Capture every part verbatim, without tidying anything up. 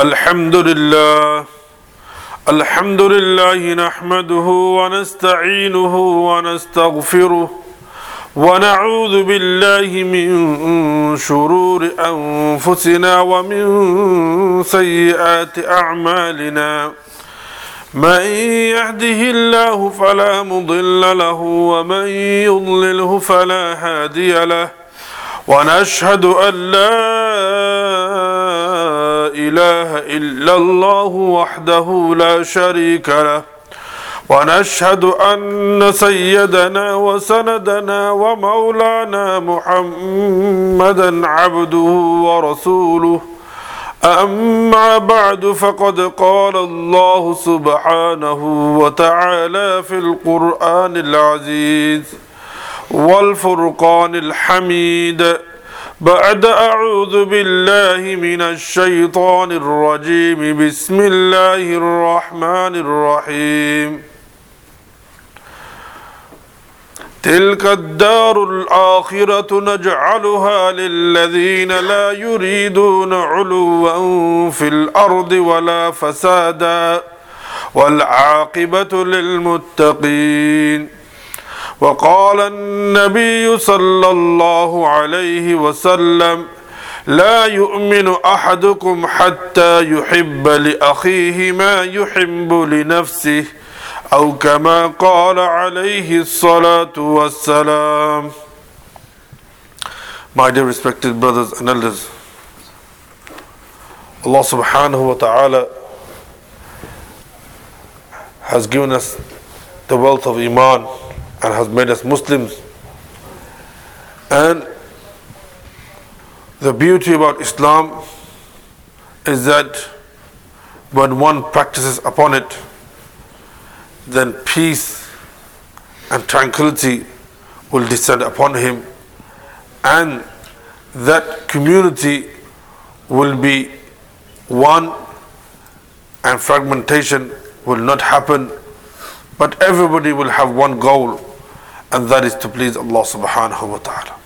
الحمد لله الحمد لله نحمده ونستعينه ونستغفره ونعوذ بالله من شرور أنفسنا ومن سيئات أعمالنا من يهده الله فلا مضل له ومن يضلله فلا هادي له ونشهد أن لا إله إلا الله وحده لا شريك له ونشهد أن سيدنا وسندنا ومولانا محمدا عبده ورسوله أما بعد فقد قال الله سبحانه وتعالى في القرآن العزيز والفرقان الحميد بعد أعوذ بالله من الشيطان الرجيم بسم الله الرحمن الرحيم تلك الدار الآخرة نجعلها للذين لا يريدون علوا في الأرض ولا فسادا والعاقبة للمتقين وقال النبي صلى الله عليه وسلم لا يؤمن أحدكم حتى يحب لأخيه ما يحب لنفسه أو كما قال عليه الصلاة والسلام. My dear respected brothers and elders, Allah subhanahu wa ta'ala has given us the wealth of Iman and has made us Muslims, and the beauty about Islam is that when one practices upon it, then peace and tranquility will descend upon him, and that community will be one and fragmentation will not happen, but everybody will have one goal, and that is to please Allah subhanahu wa ta'ala.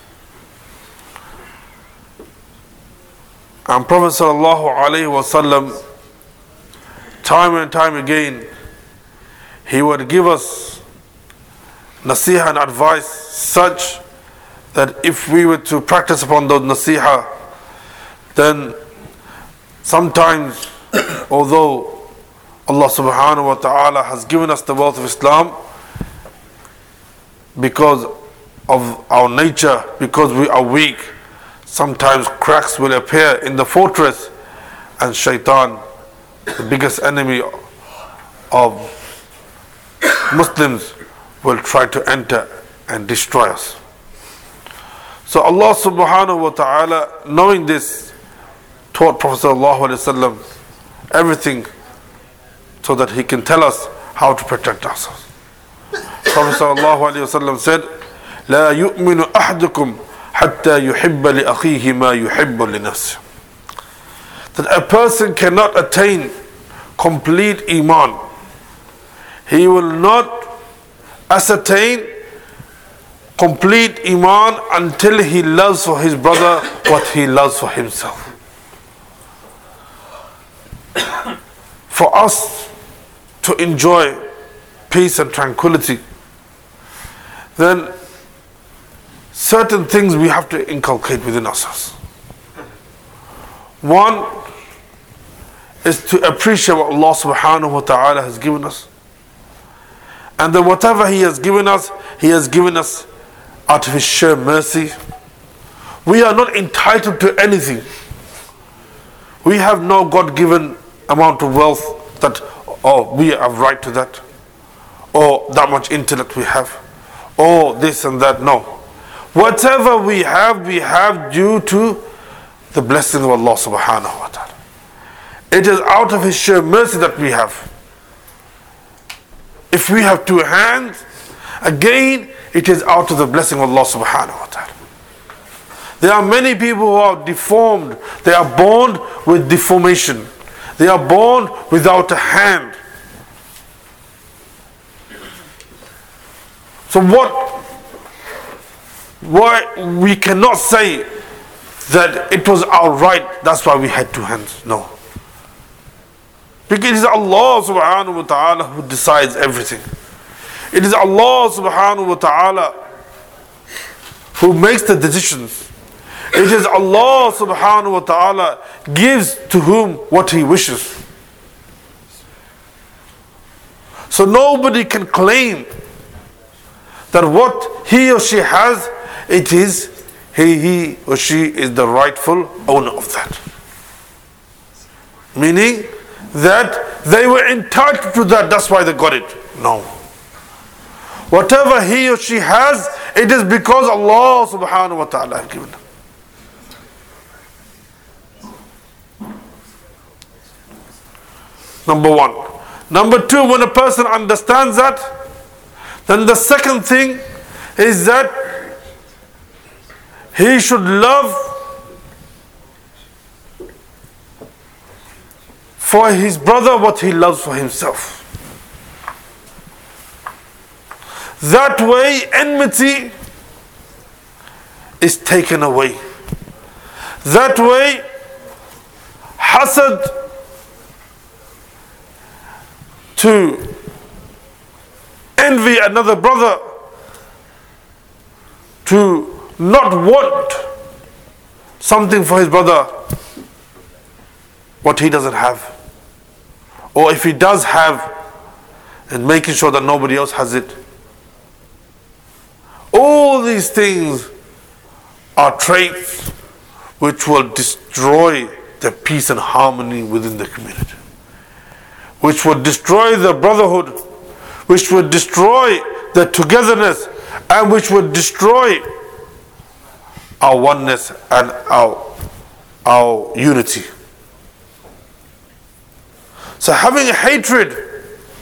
And Prophet sallallahu alayhi wa sallam, time and time again, he would give us nasiha and advice such that if we were to practice upon those nasiha, then sometimes, although Allah subhanahu wa ta'ala has given us the wealth of Islam, because of our nature, because we are weak, sometimes cracks will appear in the fortress, and shaitan, the biggest enemy of Muslims, will try to enter and destroy us. So Allah subhanahu wa ta'ala, knowing this, taught Prophet sallallahu alaihi wasallam everything so that he can tell us how to protect ourselves. Prophet sallallahu alaihi wasallam said, لا يؤمن أحدكم حتى يحب لأخيه ما يحب لنفسه. That a person cannot attain complete Iman. He will not ascertain complete Iman until he loves for his brother what he loves for himself. For us to enjoy peace and tranquility, then certain things we have to inculcate within ourselves. One is to appreciate what Allah subhanahu wa ta'ala has given us, and then whatever He has given us, He has given us out of His sheer mercy. We are not entitled to anything. We have no God-given amount of wealth that, oh, we have right to that, or that much intellect we have, or this and that. No. Whatever we have, we have due to the blessing of Allah subhanahu wa ta'ala. It is out of His sheer mercy that we have. If we have two hands, again, it is out of the blessing of Allah subhanahu wa ta'ala. There are many people who are deformed. They are born with deformation. They are born without a hand. So what, why we cannot say that it was our right, that's why we had two hands. No. Because it is Allah subhanahu wa ta'ala who decides everything. It is Allah subhanahu wa ta'ala who makes the decisions. It is Allah subhanahu wa ta'ala gives to whom what He wishes. So nobody can claim that what he or she has, it is he, he or she is the rightful owner of that. Meaning that they were entitled to that, that's why they got it. No. Whatever he or she has, it is because Allah subhanahu wa ta'ala has given them. Number one. Number two, when a person understands that, then the second thing is that he should love for his brother what he loves for himself. That way enmity is taken away. That way hasad, to envy another brother, to not want something for his brother what he doesn't have, or if he does have, and making sure that nobody else has it. All these things are traits which will destroy the peace and harmony within the community, which would destroy the brotherhood, which would destroy the togetherness, and which would destroy our oneness and our, our unity. So having hatred,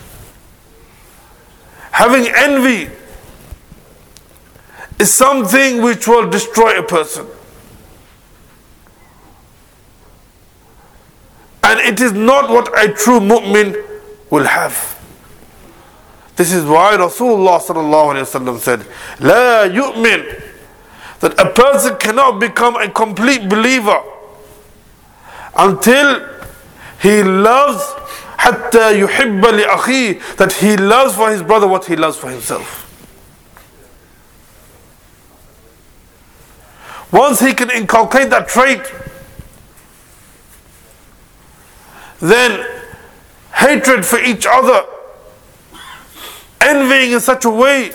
having envy is something which will destroy a person. And it is not what a true mu'min will have. This is why Rasulullah sallallahu alayhi wa sallam said, La yu'min, that a person cannot become a complete believer until he loves hatta yuhibba li akhi, that he loves for his brother what he loves for himself. Once he can inculcate that trait, then hatred for each other, envying in such a way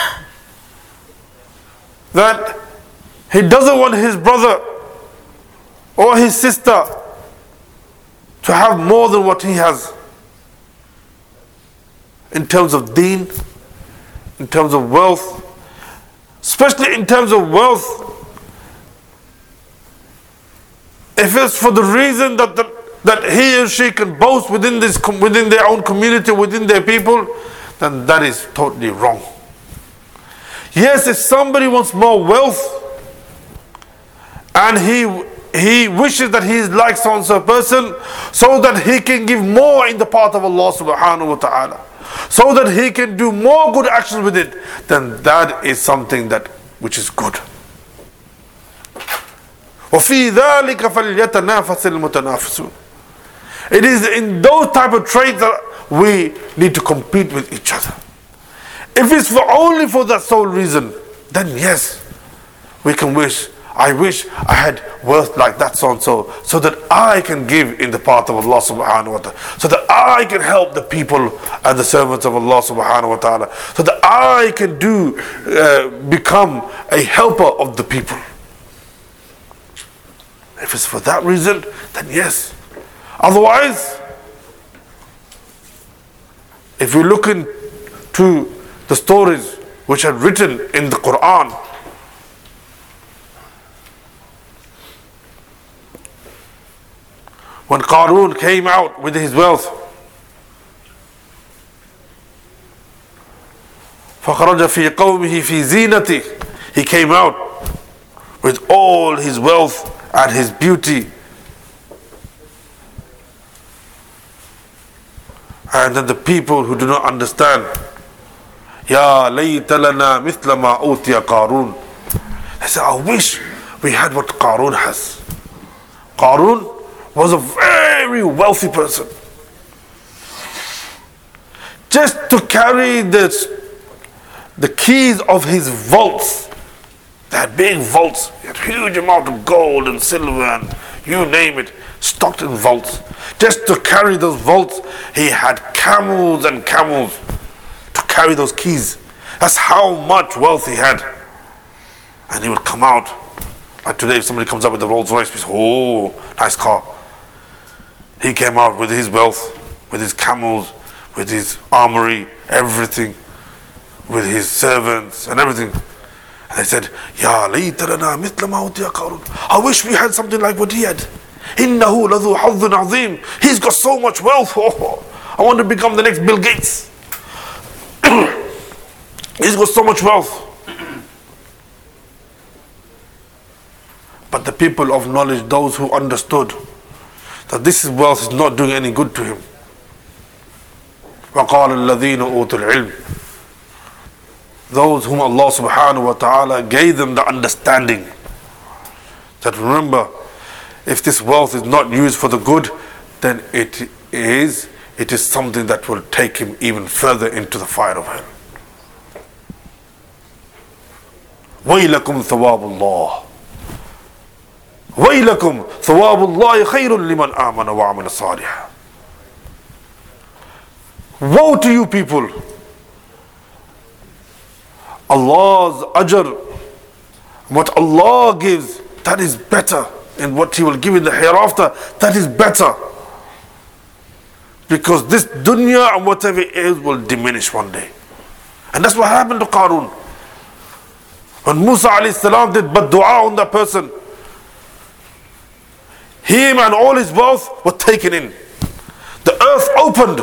that he doesn't want his brother or his sister to have more than what he has in terms of deen, in terms of wealth, especially in terms of wealth. If it's for the reason that the that he or she can boast within this, within their own community, within their people, then that is totally wrong. Yes, if somebody wants more wealth and he he wishes that he is like so and so person, so that he can give more in the path of Allah subhanahu wa ta'ala, so that he can do more good actions with it, then that is something that which is good. وَفِي ذَلِكَ فَلْيَتَنَافَسِ الْمُتَنَافِسُونَ. It is in those type of traits that we need to compete with each other. If it's for only for that sole reason, then yes, we can wish, I wish I had wealth like that so and so, so that I can give in the path of Allah subhanahu wa ta'ala, so that I can help the people and the servants of Allah subhanahu wa ta'ala, so that I can do, uh, become a helper of the people. If it's for that reason, then yes. Otherwise, if we look into the stories which are written in the Quran, when Qarun came out with his wealth, فَخَرَجَ فِي قَوْمِهِ فِي زِينَتِهِ, he came out with all his wealth and his beauty. And then the people who do not understand, Ya layta lana mithla ma utiya Qarun, they say, I wish we had what Qarun has. Qarun was a very wealthy person. just to carry the, the keys of his vaults. They had big vaults, he had huge amount of gold and silver and you name it, stocked in vaults. Just to carry those vaults, he had camels and camels to carry those keys. That's how much wealth he had. And he would come out. Like today, if somebody comes up with a Rolls Royce, we say, oh, nice car. He came out with his wealth, with his camels, with his armory, everything, with his servants and everything. And they said, Ya laytarana mithla ma utiya Qarun. I wish we had something like what he had. Innahu ladhu hazzun azim. He's got so much wealth. Oh, I want to become the next Bill Gates. He's got so much wealth. But the people of knowledge, those who understood that this wealth is not doing any good to him. وَقَالَ الَّذِينَ أُوتُوا الْعِلْمِ. Those whom Allah subhanahu wa ta'ala gave them the understanding that remember, if this wealth is not used for the good, then it is it is something that will take him even further into the fire of hell. وَيْلَكُمْ ثَوَابُ اللَّهِ وَيْلَكُمْ ثَوَابُ اللَّهِ خَيْرٌ لِمَنْ آمَنَ وَعَمِلَ صَالِحًا. Woe to you people! Allah's ajr, what Allah gives, that is better, and what He will give in the hereafter, that is better. Because this dunya and whatever it is will diminish one day. And that's what happened to Qarun. When Musa alayhi salam did but dua on that person, him and all his wealth were taken in. The earth opened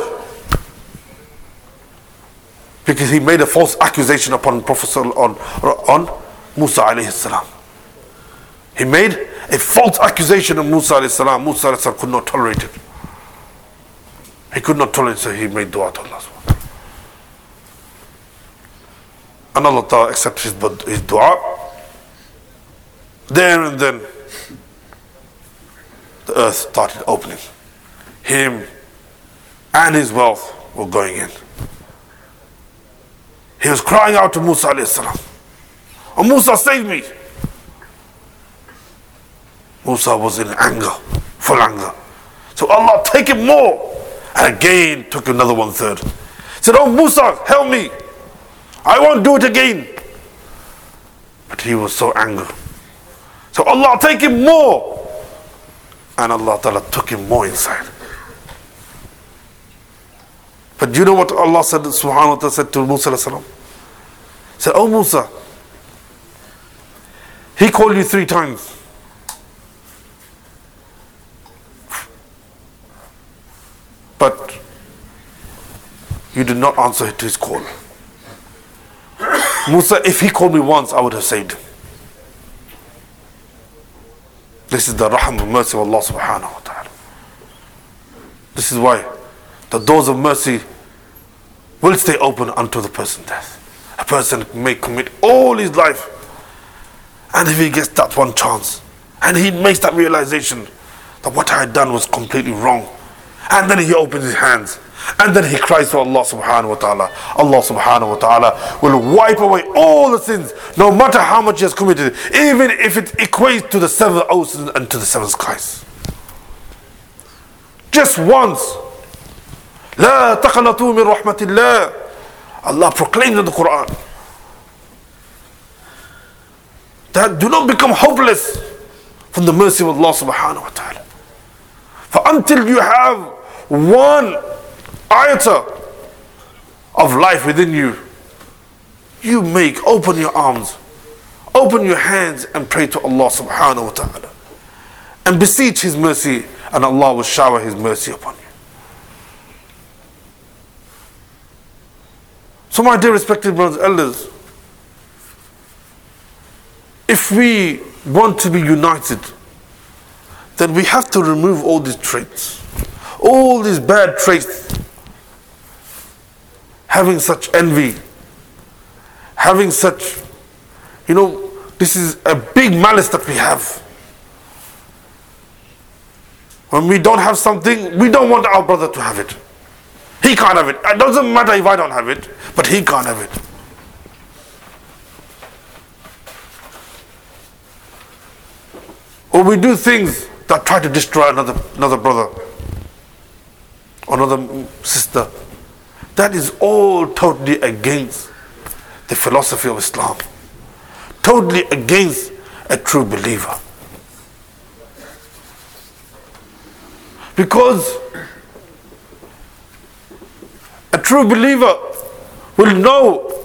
because he made a false accusation upon Prophet on, on Musa alayhi salam. He made a false accusation on Musa alayhi salam. Musa alayhi salam could not tolerate it. He could not tolerate it, so he made dua to Allah. And Allah Ta'ala accepted his, his dua. There and then the earth started opening. Him and his wealth were going in. He was crying out to Musa alayhi salam, "Oh Musa, save me!" Musa was in anger, full anger. So Allah, take him more. And again took another one third. Said, "Oh Musa, help me. I won't do it again." But he was so angry. So Allah, take him more. And Allah Ta'ala took him more inside. But do you know what Allah said, subhanahu wa ta'ala said to Musa alayhi salam? He said, "Oh Musa, he called you three times. But you did not answer to his call. Musa, if he called me once, I would have saved him." This is the rahmah and mercy of Allah subhanahu wa ta'ala. This is why the doors of mercy will stay open until the person's death. A person may commit all his life, and if he gets that one chance, and he makes that realization that what I had done was completely wrong, and then he opens his hands, and then he cries to Allah subhanahu wa ta'ala, Allah subhanahu wa ta'ala will wipe away all the sins, no matter how much he has committed, even if it equates to the seven oceans and to the seven skies. Just once. لا تقنطوا من رحمة الله. Allah proclaims in the Quran that do not become hopeless from the mercy of Allah subhanahu wa ta'ala. For until you have one iota of life within you, you make, open your arms, open your hands and pray to Allah subhanahu wa ta'ala and beseech His mercy, and Allah will shower His mercy upon you. So my dear respected brothers and elders, if we want to be united, then we have to remove all these traits, all these bad traits, having such envy, having such, you know, this is a big malice that we have. When we don't have something, we don't want our brother to have it. He can't have it. It doesn't matter if I don't have it, but he can't have it. Or we do things that try to destroy another another brother, another sister. That is all totally against the philosophy of Islam. Totally against a true believer. Because a true believer will know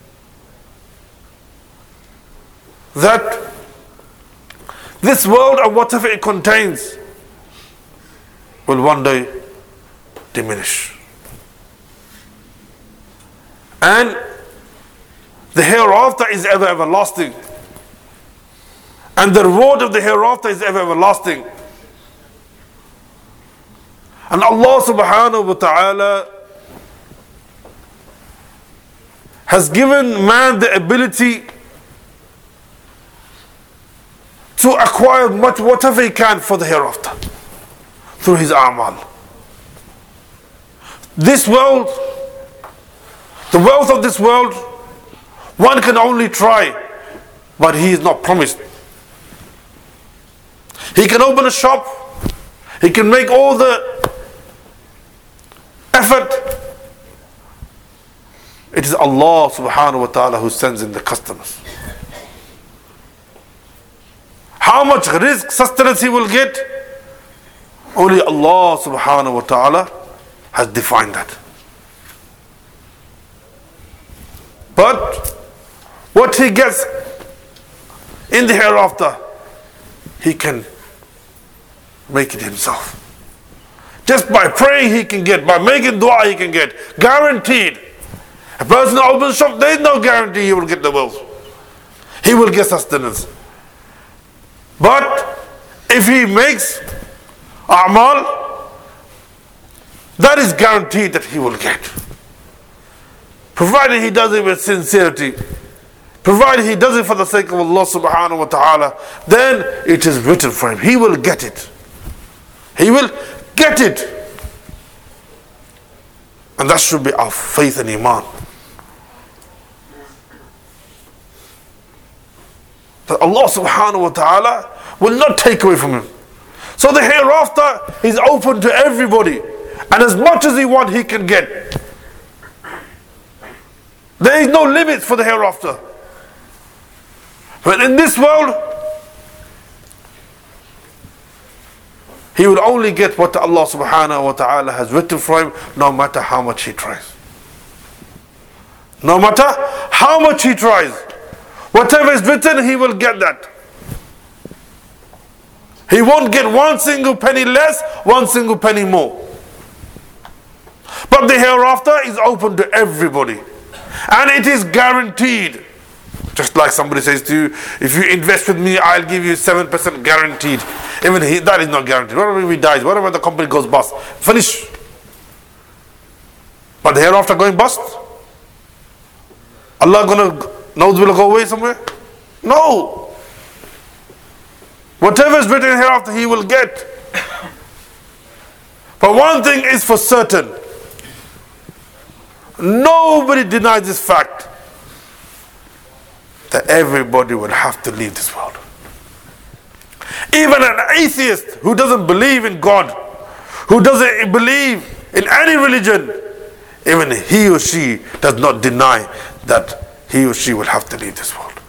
that this world and whatever it contains will one day diminish. And the hereafter is ever everlasting. And the reward of the hereafter is ever everlasting. And Allah subhanahu wa ta'ala has given man the ability to acquire much, whatever he can for the hereafter through his a'mal. This world, the wealth of this world, one can only try, but he is not promised. He can open a shop, he can make all the effort. It is Allah subhanahu wa ta'ala who sends in the customers. How much risk, sustenance he will get, only Allah subhanahu wa ta'ala has defined that. But what he gets in the hereafter, he can make it himself. Just by praying he can get, by making dua he can get, guaranteed. A person opens a shop, there is no guarantee he will get the wealth. He will get sustenance. But if he makes a'mal, that is guaranteed that he will get. Provided he does it with sincerity, provided he does it for the sake of Allah subhanahu wa ta'ala, then it is written for him. He will get it. He will get it. And that should be our faith and iman. That Allah subhanahu wa ta'ala will not take away from him. So the hereafter is open to everybody. And as much as he wants, he can get. There is no limits for the hereafter. But in this world, he will only get what Allah subhanahu wa ta'ala has written for him, no matter how much he tries. No matter how much he tries. Whatever is written, he will get that. He won't get one single penny less, one single penny more. But the hereafter is open to everybody. And it is guaranteed. Just like somebody says to you, if you invest with me, I'll give you seven percent guaranteed. Even he, that is not guaranteed. What if he dies? What if the company goes bust? Finish. But the hereafter going bust? Allah gonna, nose will go away somewhere? No. Whatever is written hereafter, he will get. But one thing is for certain. Nobody denies this fact, that everybody will have to leave this world. Even an atheist who doesn't believe in God, who doesn't believe in any religion, even he or she does not deny that he or she will have to leave this world.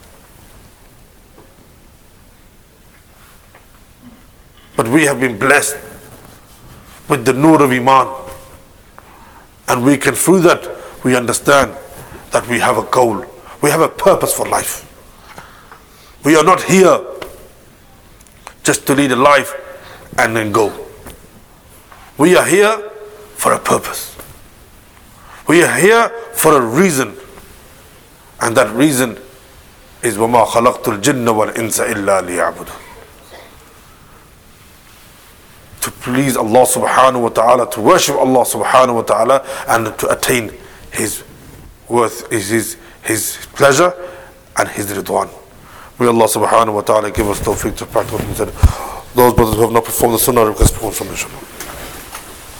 But we have been blessed with the nur of Iman, and we can, through that, we understand that we have a goal, we have a purpose for life. We are not here just to lead a life and then go. We are here for a purpose. We are here for a reason, and that reason is وَمَا خَلَقْتُ الْجِنَّ وَالْإِنسَ إِلَّا لِيَعْبُدُونِ. To please Allah subhanahu wa ta'ala, to worship Allah subhanahu wa ta'ala, and to attain His worth, His, his, his pleasure and His ridwan. May Allah subhanahu wa ta'ala give us tawfiq to practice what He said. Those brothers who have not performed the sunnah, request perform some inshallah.